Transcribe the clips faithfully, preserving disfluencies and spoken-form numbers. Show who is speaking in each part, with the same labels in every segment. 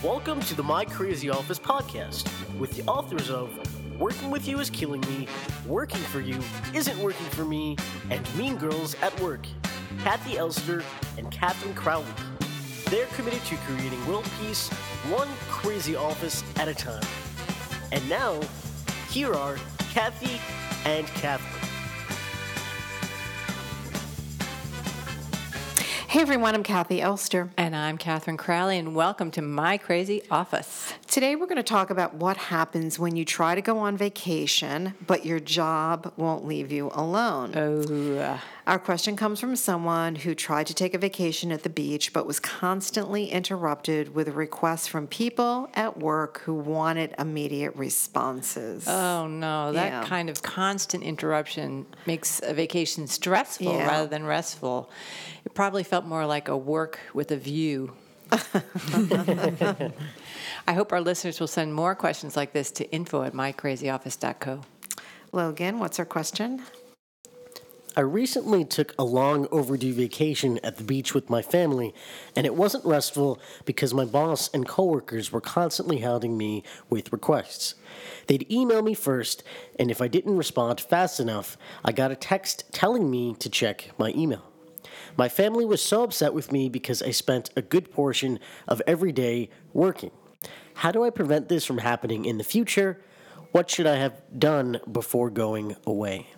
Speaker 1: Welcome to the My Crazy Office podcast with the authors of Working With You Is Killing Me, Working For You Isn't Working For Me, and Mean Girls at Work, Kathy Elster and Catherine Crowley. They're committed to creating world peace, one crazy office at a time. And now, here are Kathy and Catherine.
Speaker 2: Hey everyone, I'm Kathy Elster.
Speaker 3: And I'm Catherine Crowley, and welcome to My Crazy Office.
Speaker 2: Today we're going to talk about what happens when you try to go on vacation, but your job won't leave you alone.
Speaker 3: Oh.
Speaker 2: Our question comes from someone who tried to take a vacation at the beach, but was constantly interrupted with requests from people at work who wanted immediate responses.
Speaker 3: Oh, no. That
Speaker 2: Yeah.
Speaker 3: kind of constant interruption makes a vacation stressful
Speaker 2: Yeah.
Speaker 3: rather than restful. It probably felt more like a work with a view. I hope our listeners will send more questions like this to info at my crazy office dot co.
Speaker 2: Logan, what's our question?
Speaker 1: I recently took a long overdue vacation at the beach with my family, and it wasn't restful because my boss and coworkers were constantly hounding me with requests. They'd email me first, and if I didn't respond fast enough, I got a text telling me to check my email. My family was so upset with me because I spent a good portion of every day working. How do I prevent this from happening in the future? What should I have done before going away?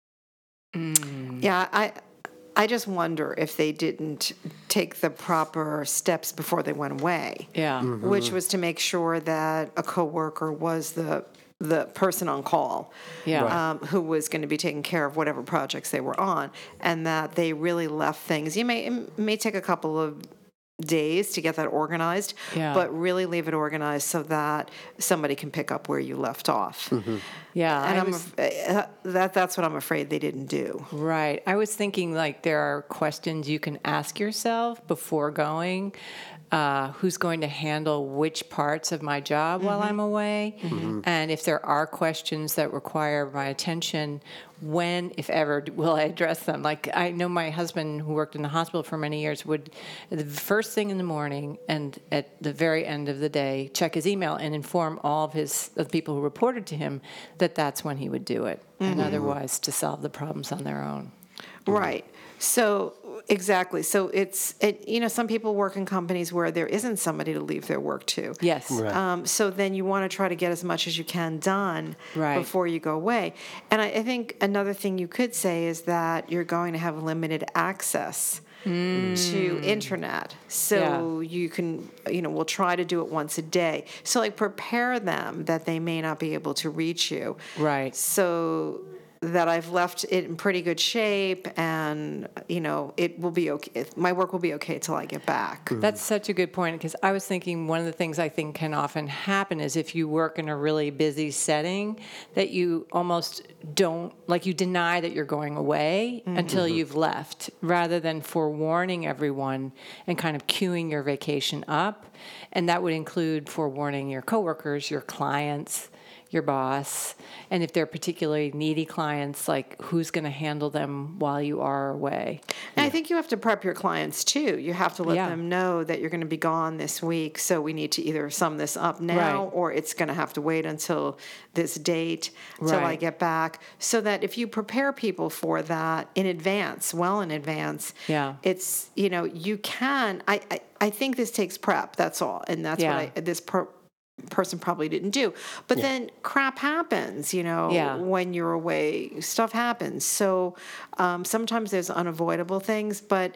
Speaker 3: Mm.
Speaker 2: Yeah, I I just wonder if they didn't take the proper steps before they went away.
Speaker 3: Yeah.
Speaker 1: Mm-hmm.
Speaker 2: Which was to make sure that a coworker was the the person on call,
Speaker 3: Yeah.
Speaker 1: Right.
Speaker 2: um, who was going to be taking care of whatever projects they were on, and that they really left things. You may it may take a couple of days to get that organized,
Speaker 3: Yeah.
Speaker 2: but really leave it organized so that somebody can pick up where you left off.
Speaker 3: Yeah.
Speaker 2: And
Speaker 3: I
Speaker 2: I'm
Speaker 3: was-
Speaker 2: af- uh, that that's what I'm afraid they didn't do.
Speaker 3: Right. I was thinking like there are questions you can ask yourself before going. Uh, who's going to handle which parts of my job while I'm away? And if there are questions that require my attention, when, if ever, will I address them? Like I know my husband, who worked in the hospital for many years, would the first thing in the morning and at the very end of the day check his email and inform all of his of the people who reported to him that that's when he would do it, and otherwise to solve the problems on their own.
Speaker 2: Right. So exactly. So it's it, you know, some people work in companies where there isn't somebody to leave their work to.
Speaker 3: Yes.
Speaker 1: Right.
Speaker 2: Um, so then you want to try to get as much as you can done
Speaker 3: Right.
Speaker 2: before you go away. And I, I think another thing you could say is that you're going to have limited access to internet. So you can, you know, we'll try to do it once a day. So like prepare them that they may not be able to reach you.
Speaker 3: Right.
Speaker 2: So that I've left it in pretty good shape, and you know it will be okay. My work will be okay till I get back.
Speaker 3: That's such a good point, because I was thinking one of the things I think can often happen is if you work in a really busy setting, that you almost don't, like you deny that you're going away until you've left, rather than forewarning everyone and kind of queuing your vacation up. And that would include forewarning your coworkers, your clients, your boss, and if they're particularly needy clients, like who's going to handle them while you are away.
Speaker 2: And I think you have to prep your clients too. You have to let
Speaker 3: Yeah.
Speaker 2: them know that you're going to be gone this week, so we need to either sum this up now,
Speaker 3: Right.
Speaker 2: or it's going to have to wait until this date till I
Speaker 3: Right.
Speaker 2: get back. So that if you prepare people for that in advance, well in advance,
Speaker 3: Yeah.
Speaker 2: it's you know you can. I I, I think this takes prep. That's all, and that's
Speaker 3: Yeah.
Speaker 2: what I this. Per, person probably didn't do. But then crap happens, you know,
Speaker 3: Yeah.
Speaker 2: when you're away. Stuff happens. So um, sometimes there's unavoidable things, but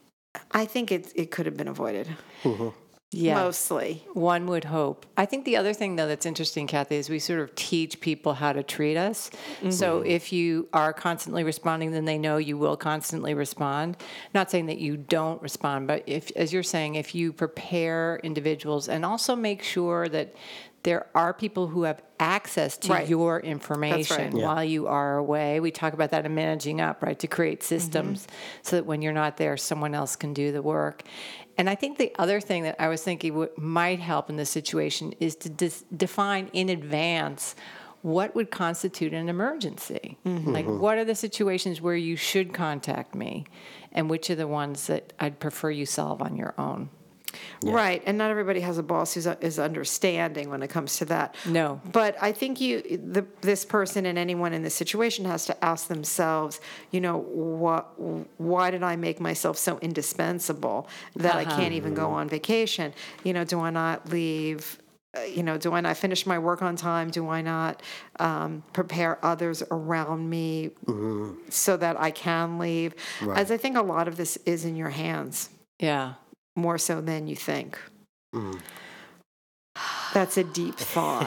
Speaker 2: I think it, it could have been avoided.
Speaker 3: Yeah.
Speaker 2: Mostly.
Speaker 3: One would hope. I think the other thing, though, that's interesting, Kathy, is we sort of teach people how to treat us. So if you are constantly responding, then they know you will constantly respond. Not saying that you don't respond, but if, as you're saying, if you prepare individuals and also make sure that there are people who have access to
Speaker 2: Right.
Speaker 3: your information
Speaker 1: Yeah.
Speaker 3: while you are away. We talk about that in managing up, right? To create systems so that when you're not there, someone else can do the work. And I think the other thing that I was thinking would, might help in this situation is to dis- define in advance what would constitute an emergency. Like, what are the situations where you should contact me, and which are the ones that I'd prefer you solve on your own?
Speaker 2: Right, and not everybody has a boss who's is understanding when it comes to that.
Speaker 3: No.
Speaker 2: But I think you, the, this person and anyone in this situation has to ask themselves, you know, what, why did I make myself so indispensable that uh-huh. I can't even go on vacation? You know, do I not leave? Uh, you know, do I not finish my work on time? Do I not um, prepare others around me mm-hmm. so that I can leave? Right. As I think a lot of this is in your hands.
Speaker 3: Yeah.
Speaker 2: More so than you think. Mm. That's a deep thought.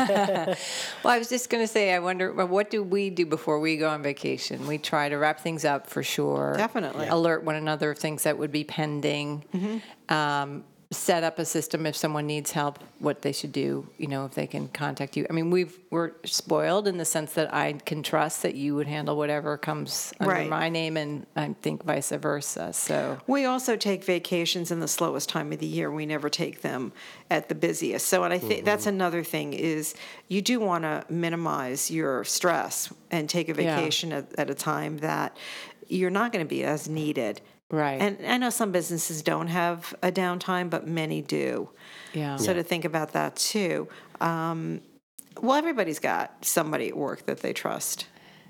Speaker 3: Well, I was just going to say, I wonder, well, what do we do before we go on vacation? We try to wrap things up for sure.
Speaker 2: Definitely.
Speaker 3: Alert one another of things that would be pending. Mm-hmm. Um, set up a system if someone needs help, what they should do, you know, if they can contact you. I mean, we've, we're spoiled in the sense that I can trust that you would handle whatever comes under
Speaker 2: right.
Speaker 3: my name, and I think vice versa. So
Speaker 2: we also take vacations in the slowest time of the year. We never take them at the busiest. So, and I think mm-hmm. that's another thing is you do want to minimize your stress and take a vacation yeah. at, at a time that you're not going to be as needed.
Speaker 3: Right.
Speaker 2: And I know some businesses don't have a downtime, but many do.
Speaker 3: Yeah.
Speaker 2: So
Speaker 3: yeah.
Speaker 2: to think about that too. Um, well, everybody's got somebody at work that they trust.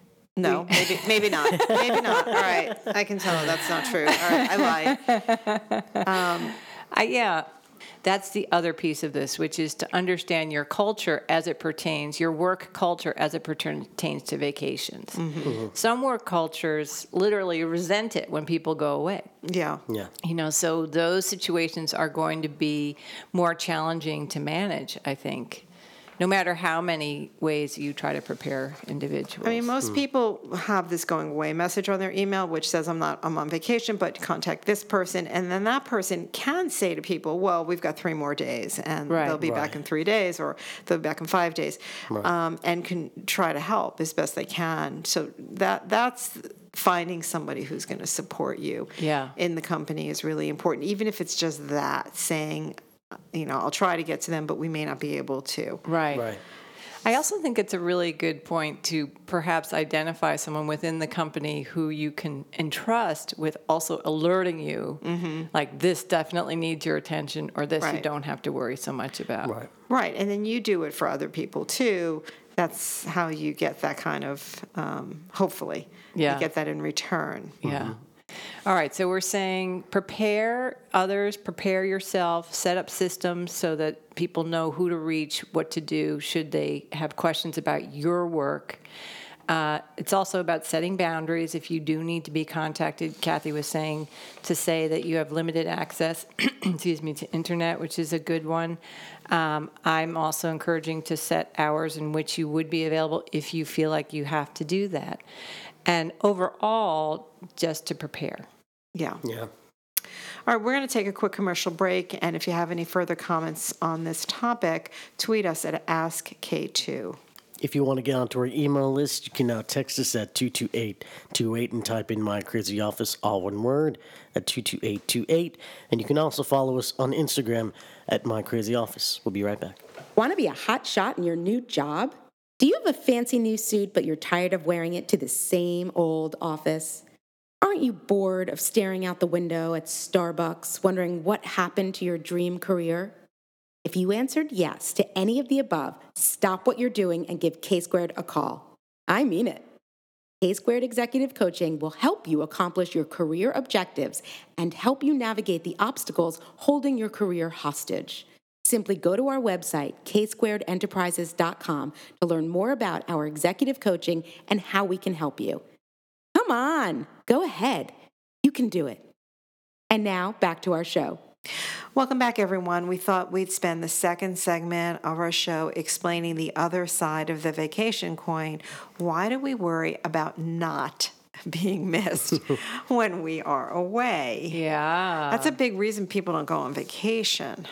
Speaker 2: No, maybe maybe not. Maybe not. All right. I can tell that's not true. All right. I lied. Um,
Speaker 3: I, yeah. That's the other piece of this, which is to understand your culture as it pertains, your work culture as it pertains to vacations. Mm-hmm. Mm-hmm. Some work cultures literally resent it when people go away.
Speaker 2: Yeah.
Speaker 1: Yeah.
Speaker 3: You know, so those situations are going to be more challenging to manage, I think, no matter how many ways you try to prepare individuals.
Speaker 2: I mean, most mm. people have this going away message on their email, which says, I'm not, I'm on vacation, but contact this person. And then that person can say to people, well, we've got three more days and right. they'll be right. back in three days or they'll be back in five days right. um, and can try to help as best they can. So that that's finding somebody who's going to support you
Speaker 3: yeah.
Speaker 2: in the company is really important, even if it's just that, saying, you know, I'll try to get to them, but we may not be able to.
Speaker 3: Right.
Speaker 1: Right.
Speaker 3: I also think it's a really good point to perhaps identify someone within the company who you can entrust with also alerting you, mm-hmm. like this definitely needs your attention, or this right. you don't have to worry so much about.
Speaker 1: Right.
Speaker 2: Right. And then you do it for other people too. That's how you get that kind of, um, hopefully,
Speaker 3: yeah.
Speaker 2: you get that in return.
Speaker 3: Yeah.
Speaker 1: Mm-hmm.
Speaker 3: All right, so we're saying prepare others, prepare yourself, set up systems so that people know who to reach, what to do should they have questions about your work. Uh, it's also about setting boundaries if you do need to be contacted. Kathy was saying to say that you have limited access, excuse me, to internet, which is a good one. Um, I'm also encouraging to set hours in which you would be available if you feel like you have to do that. And overall, just to prepare.
Speaker 2: Yeah.
Speaker 1: Yeah.
Speaker 2: All right, we're going to take a quick commercial break, and if you have any further comments on this topic, tweet us at ask K two.
Speaker 1: If you want to get onto our email list, you can now text us at two two eight two eight and type in My Crazy Office, all one word, at two two eight two eight. And you can also follow us on Instagram at My Crazy Office. We'll be right back.
Speaker 4: Want to be a hot shot in your new job? Do you have a fancy new suit, but you're tired of wearing it to the same old office? Aren't you bored of staring out the window at Starbucks, wondering what happened to your dream career? If you answered yes to any of the above, stop what you're doing and give K-Squared a call. I mean it. K-Squared Executive Coaching will help you accomplish your career objectives and help you navigate the obstacles holding your career hostage. Simply go to our website, k squared enterprises dot com, to learn more about our executive coaching and how we can help you. Come on, go ahead. You can do it. And now, back to our show.
Speaker 2: Welcome back, everyone. We thought we'd spend the second segment of our show explaining the other side of the vacation coin. Why do we worry about not being missed when we are away?
Speaker 3: Yeah.
Speaker 2: That's a big reason people don't go on vacation.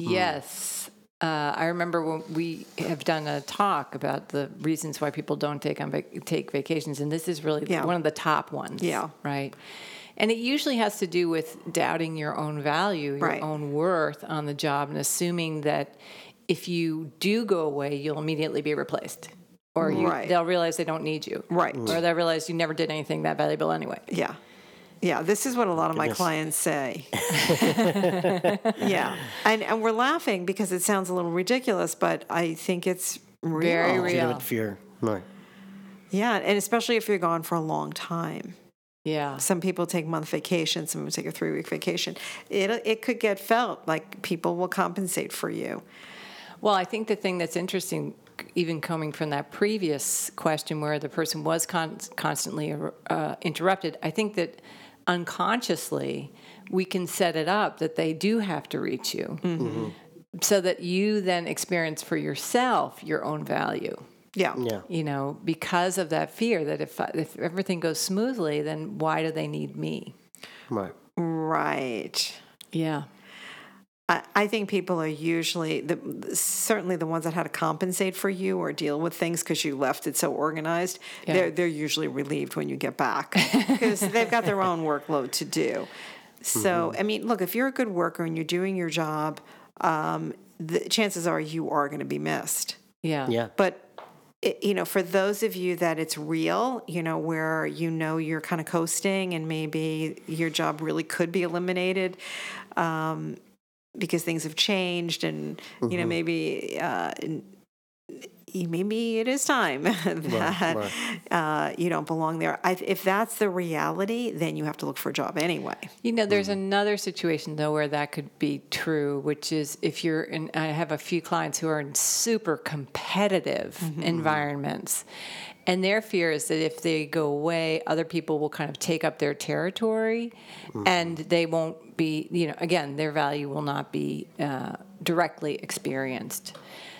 Speaker 3: Yes. Uh, I remember when we have done a talk about the reasons why people don't take on vac- take vacations, and this is really
Speaker 2: yeah.
Speaker 3: one of the top ones.
Speaker 2: Yeah.
Speaker 3: Right. And it usually has to do with doubting your own value, your
Speaker 2: right.
Speaker 3: own worth on the job, and assuming that if you do go away, you'll immediately be replaced. Or you,
Speaker 2: right.
Speaker 3: they'll realize they don't need you.
Speaker 2: Right.
Speaker 3: Or they'll realize you never did anything that valuable anyway.
Speaker 2: Yeah. Yeah, this is what a lot of my
Speaker 1: Goodness.
Speaker 2: clients say. Yeah. And and we're laughing because it sounds a little ridiculous, but I think it's real.
Speaker 3: Very real.
Speaker 1: Legitimate fear. Right.
Speaker 2: Yeah, and especially if you're gone for a long time.
Speaker 3: Yeah.
Speaker 2: Some people take month vacation, some people take a three-week vacation. It it could get felt like people will compensate for you.
Speaker 3: Well, I think the thing that's interesting, even coming from that previous question where the person was con- constantly uh, interrupted, I think that unconsciously we can set it up that they do have to reach you, mm-hmm. so that you then experience for yourself your own value.
Speaker 2: Yeah.
Speaker 1: Yeah.
Speaker 3: You know, because of that fear that if if everything goes smoothly, then why do they need me?
Speaker 1: Right.
Speaker 2: Right.
Speaker 3: Yeah.
Speaker 2: I, I think people are usually, the, certainly the ones that had to compensate for you or deal with things because you left it so organized,
Speaker 3: Yeah.
Speaker 2: they're, they're usually relieved when you get back because they've got their own workload to do. So, I mean, look, if you're a good worker and you're doing your job, um, the chances are you are going to be missed.
Speaker 3: Yeah.
Speaker 1: Yeah.
Speaker 2: But it, you know, for those of you that it's real, you know, where you know you're kind of coasting and maybe your job really could be eliminated um, because things have changed and, mm-hmm. you know, maybe uh, maybe it is time that right, right. Uh, you don't belong there. I, if that's the reality, then you have to look for a job anyway.
Speaker 3: You know, there's mm-hmm. another situation, though, where that could be true, which is if you're in, I have a few clients who are in super competitive mm-hmm. environments, and their fear is that if they go away, other people will kind of take up their territory, mm-hmm. and they won't be, you know, again, their value will not be uh, directly experienced.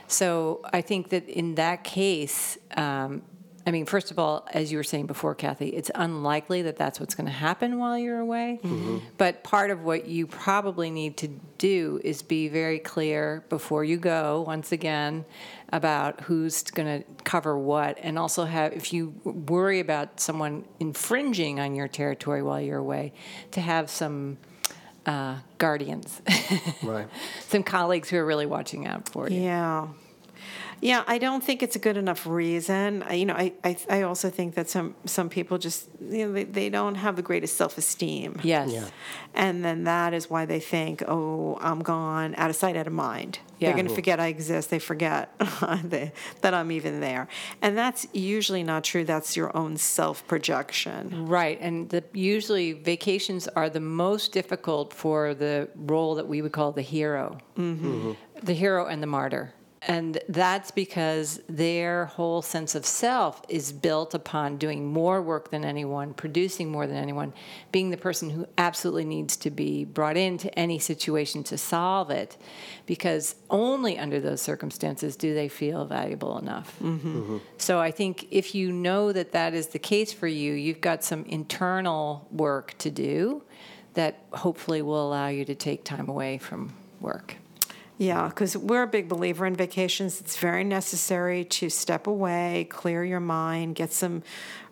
Speaker 3: So I think that in that case, um, I mean, first of all, as you were saying before, Kathy, it's unlikely that that's what's going to happen while you're away. Mm-hmm. But part of what you probably need to do is be very clear before you go, once again, about who's going to cover what. And also have, if you worry about someone infringing on your territory while you're away, to have some uh, guardians,
Speaker 1: right?
Speaker 3: Some colleagues who are really watching out for you.
Speaker 2: Yeah. Yeah, I don't think it's a good enough reason. I, you know, I, I I also think that some some people just, you know, they, they don't have the greatest self-esteem.
Speaker 3: Yes.
Speaker 1: Yeah.
Speaker 2: And then that is why they think, oh, I'm gone, out of sight, out of mind.
Speaker 3: Yeah.
Speaker 2: They're going to forget I exist. They forget they, that I'm even there. And that's usually not true. That's your own self-projection.
Speaker 3: Right. And the, usually vacations are the most difficult for the role that we would call the hero. Mm-hmm. Mm-hmm. The hero and the martyr. And that's because their whole sense of self is built upon doing more work than anyone, producing more than anyone, being the person who absolutely needs to be brought into any situation to solve it, because only under those circumstances do they feel valuable enough. Mm-hmm. Mm-hmm. So I think if you know that that is the case for you, you've got some internal work to do that hopefully will allow you to take time away from work.
Speaker 2: Yeah, because we're a big believer in vacations. It's very necessary to step away, clear your mind, get some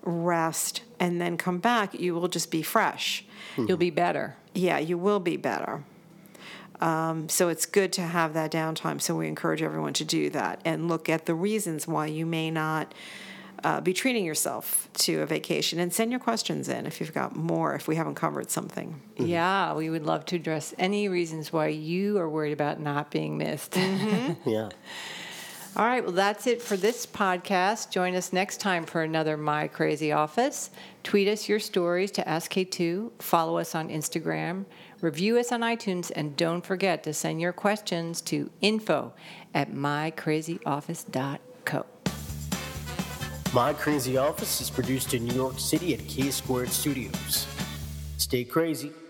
Speaker 2: rest, and then come back. You will just be fresh.
Speaker 3: Mm-hmm. You'll be better.
Speaker 2: Yeah, you will be better. Um, so it's good to have that downtime. So we encourage everyone to do that and look at the reasons why you may not uh, be treating yourself to a vacation, and send your questions in if you've got more, if we haven't covered something.
Speaker 3: Mm-hmm. Yeah, we would love to address any reasons why you are worried about not being missed.
Speaker 2: Mm-hmm.
Speaker 1: Yeah.
Speaker 3: All right, well, that's it for this podcast. Join us next time for another My Crazy Office. Tweet us your stories to S K two, follow us on Instagram, review us on iTunes, and don't forget to send your questions to info at my crazy office dot co.
Speaker 1: My Crazy Office is produced in New York City at K Squared Studios. Stay crazy.